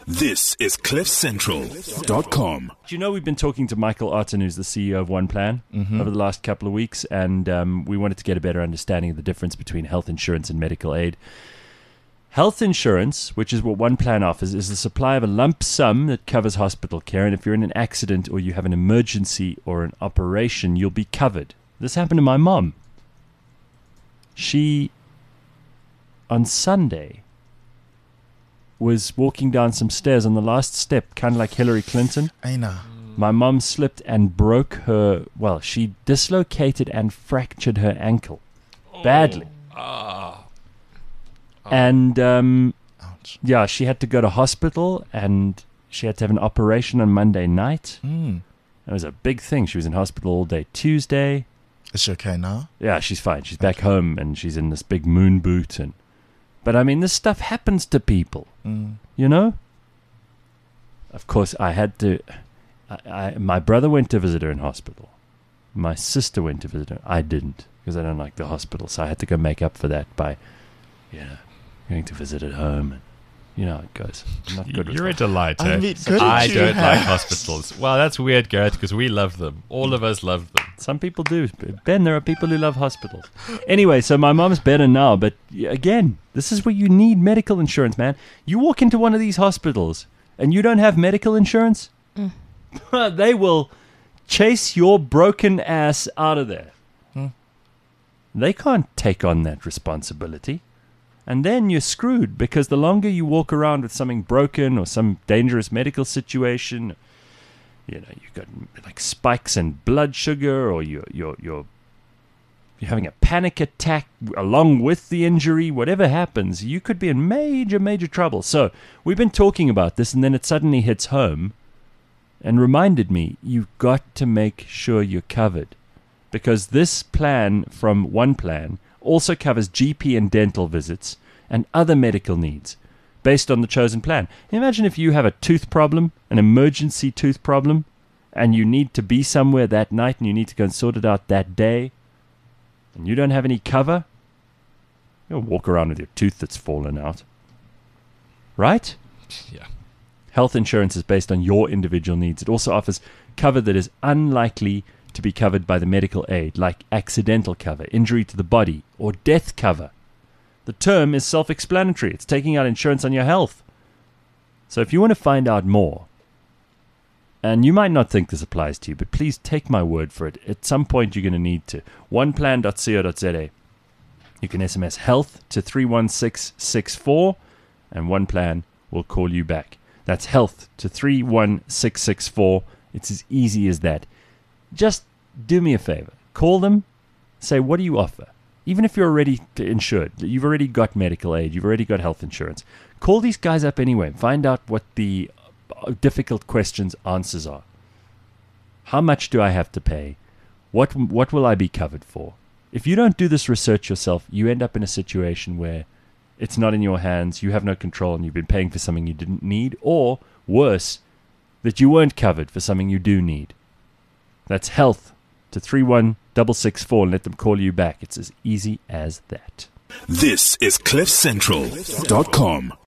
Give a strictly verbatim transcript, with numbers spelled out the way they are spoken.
This is cliff central dot com. Do you know we've been talking to Michael Artin, who's the C E O of One Plan, mm-hmm. over the last couple of weeks, and um, we wanted to get a better understanding of the difference between health insurance and medical aid. Health insurance, which is what One Plan offers, is the supply of a lump sum that covers hospital care, and if you're in an accident or you have an emergency or an operation, you'll be covered. This happened to my mom. She, on Sunday, was walking down some stairs on the last step, kind of like Hillary Clinton. I know. My mom slipped and broke her, well, she dislocated and fractured her ankle badly. Oh. Ah. Oh. And, um, Ouch. yeah, she had to go to hospital and she had to have an operation on Monday night. Mm. It was a big thing. She was in hospital all day Tuesday. Is she okay now? Yeah, she's fine. She's back home and she's in this big moon boot. And, but, I mean, this stuff happens to people, Mm. you know? Of course, I had to... I, I, my brother went to visit her in hospital. My sister went to visit her. I didn't because I don't like the hospital. So I had to go make up for that by, you know, going to visit at home. And you know how it goes. I'm not good with You're a delight, I eh? mean, good I you don't have. like hospitals. Well, that's weird, Gert, because we love them. All of us love them. Some people do. Ben, there are people who love hospitals. Anyway, so my mom's better now. But again, this is where you need medical insurance, man. You walk into one of these hospitals and you don't have medical insurance, Mm. they will chase your broken ass out of there. Hmm. They can't take on that responsibility. And then you're screwed because the longer you walk around with something broken or some dangerous medical situation, you know, you've got like spikes in blood sugar, or you're, you're, you're, you're having a panic attack along with the injury, whatever happens, you could be in major, major trouble. So we've been talking about this, and then it suddenly hits home and reminded me, you've got to make sure you're covered. Because this plan from One Plan also covers G P and dental visits and other medical needs based on the chosen plan. Imagine if you have a tooth problem, an emergency tooth problem, and you need to be somewhere that night and you need to go and sort it out that day, and you don't have any cover, you'll walk around with your tooth that's fallen out. Right? Yeah. Health insurance is based on your individual needs. It also offers cover that is unlikely to be covered by the medical aid, like accidental cover, injury to the body, or death cover. The term is self-explanatory. It's taking out insurance on your health. So if you want to find out more, and you might not think this applies to you, but please take my word for it. At some point you're going to need to. one plan dot co dot za. You can S M S HEALTH to three one six six four, and One Plan will call you back. That's HEALTH to three one six six four. It's as easy as that. Just do me a favor. Call them. Say, what do you offer? Even if you're already insured, you've already got medical aid, you've already got health insurance. Call these guys up anyway and find out what the difficult questions answers are. How much do I have to pay? What what will I be covered for? If you don't do this research yourself, you end up in a situation where it's not in your hands, you have no control, and you've been paying for something you didn't need, or worse, that you weren't covered for something you do need. That's HEALTH to three one six six four and let them call you back. It's as easy as that. This is cliff central dot com.